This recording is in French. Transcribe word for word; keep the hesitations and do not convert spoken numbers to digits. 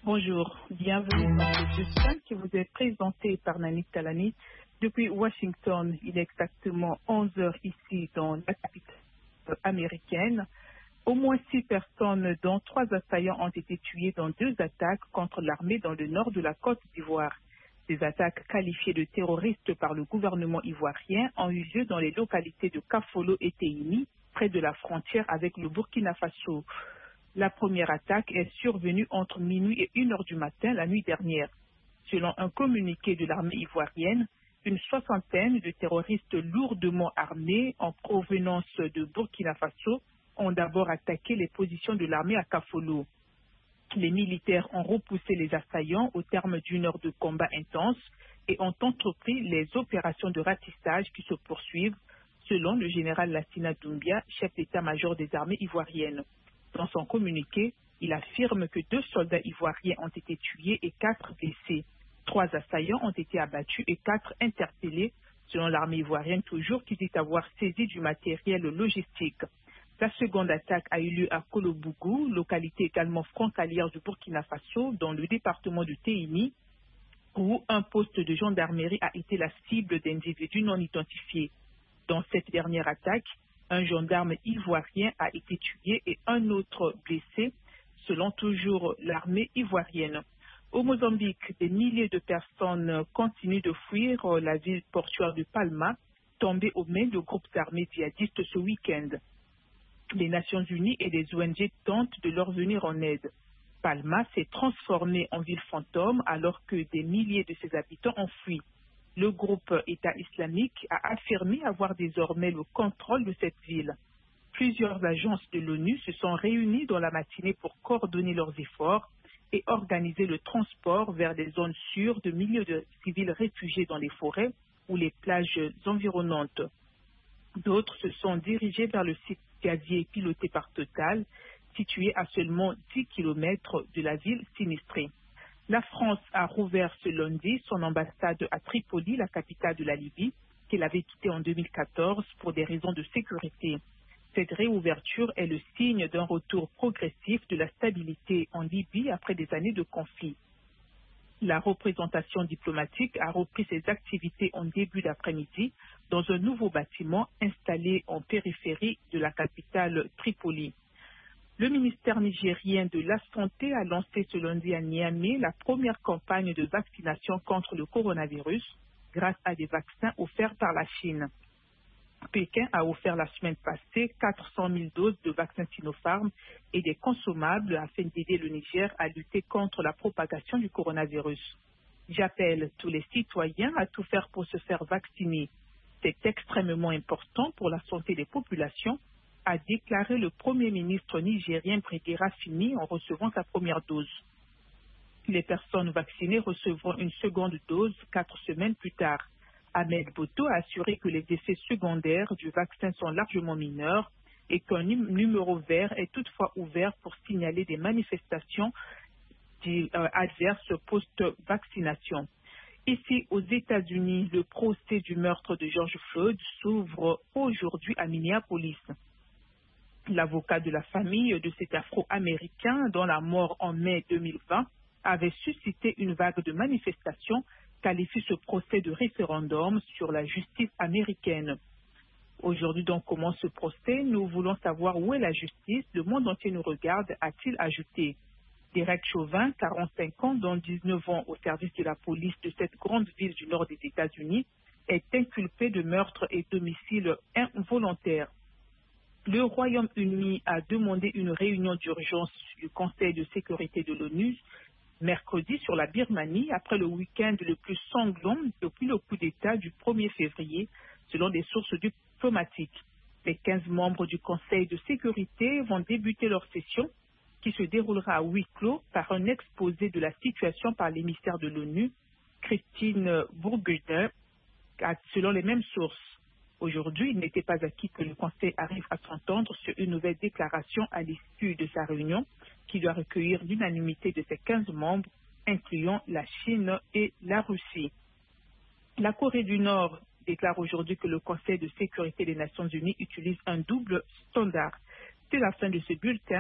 Bonjour, bienvenue dans ce bulletin qui vous est présenté par Nanik Talani depuis Washington. Il est exactement onze heures ici dans la capitale américaine. Au moins six personnes, dont trois assaillants, ont été tués dans deux attaques contre l'armée dans le nord de la Côte d'Ivoire. Ces attaques qualifiées de terroristes par le gouvernement ivoirien ont eu lieu dans les localités de Kafolo et Teini, près de la frontière avec le Burkina Faso. La première attaque est survenue entre minuit et une heure du matin la nuit dernière. Selon un communiqué de l'armée ivoirienne, une soixantaine de terroristes lourdement armés en provenance de Burkina Faso ont d'abord attaqué les positions de l'armée à Kafolo. Les militaires ont repoussé les assaillants au terme d'une heure de combat intense et ont entrepris les opérations de ratissage qui se poursuivent, selon le général Lassina Doumbia, chef d'état-major des armées ivoiriennes. Dans son communiqué, il affirme que deux soldats ivoiriens ont été tués et quatre blessés. Trois assaillants ont été abattus et quatre interpellés, selon l'armée ivoirienne toujours, qui dit avoir saisi du matériel logistique. La seconde attaque a eu lieu à Kolobougou, localité également frontalière du Burkina Faso, dans le département de Teini, où un poste de gendarmerie a été la cible d'individus non identifiés. Dans cette dernière attaque, un gendarme ivoirien a été tué et un autre blessé, selon toujours l'armée ivoirienne. Au Mozambique, des milliers de personnes continuent de fuir la ville portuaire de Palma, tombée aux mains de groupes armés djihadistes ce week-end. Les Nations Unies et les O N G tentent de leur venir en aide. Palma s'est transformée en ville fantôme alors que des milliers de ses habitants ont fui. Le groupe État islamique a affirmé avoir désormais le contrôle de cette ville. Plusieurs agences de l'ONU se sont réunies dans la matinée pour coordonner leurs efforts et organiser le transport vers des zones sûres de milliers de civils réfugiés dans les forêts ou les plages environnantes. D'autres se sont dirigés vers le site gazier piloté par Total, situé à seulement dix kilomètres de la ville sinistrée. La France a rouvert ce lundi son ambassade à Tripoli, la capitale de la Libye, qu'elle avait quittée en deux mille quatorze pour des raisons de sécurité. Cette réouverture est le signe d'un retour progressif de la stabilité en Libye après des années de conflit. La représentation diplomatique a repris ses activités en début d'après-midi dans un nouveau bâtiment installé en périphérie de la capitale Tripoli. Le ministère nigérien de la Santé a lancé ce lundi à Niamey la première campagne de vaccination contre le coronavirus grâce à des vaccins offerts par la Chine. Pékin a offert la semaine passée quatre cent mille doses de vaccins Sinopharm et des consommables afin d'aider le Niger à lutter contre la propagation du coronavirus. J'appelle tous les citoyens à tout faire pour se faire vacciner. C'est extrêmement important pour la santé des populations, a déclaré le Premier ministre nigérien Brigué Rafini en recevant sa première dose. Les personnes vaccinées recevront une seconde dose quatre semaines plus tard. Ahmed Boto a assuré que les effets secondaires du vaccin sont largement mineurs et qu'un numéro vert est toutefois ouvert pour signaler des manifestations adverses post-vaccination. Ici, aux États-Unis, le procès du meurtre de George Floyd s'ouvre aujourd'hui à Minneapolis. L'avocat de la famille de cet Afro-Américain, dont la mort en mai deux mille vingt avait suscité une vague de manifestations, qualifie ce procès de référendum sur la justice américaine. Aujourd'hui donc commence ce procès. Nous voulons savoir où est la justice. Le monde entier nous regarde, a-t-il ajouté. Derek Chauvin, quarante-cinq ans, dont dix-neuf ans au service de la police de cette grande ville du nord des États-Unis, est inculpé de meurtre et d'homicide involontaire. Le Royaume-Uni a demandé une réunion d'urgence du Conseil de sécurité de l'ONU mercredi sur la Birmanie après le week-end le plus sanglant depuis le coup d'État du premier février, selon des sources diplomatiques. Les quinze membres du Conseil de sécurité vont débuter leur session qui se déroulera à huis clos par un exposé de la situation par l'émissaire de l'ONU, Christine Burgener, selon les mêmes sources. Aujourd'hui, il n'était pas acquis que le Conseil arrive à s'entendre sur une nouvelle déclaration à l'issue de sa réunion qui doit recueillir l'unanimité de ses quinze membres, incluant la Chine et la Russie. La Corée du Nord déclare aujourd'hui que le Conseil de sécurité des Nations Unies utilise un double standard. C'est la fin de ce bulletin.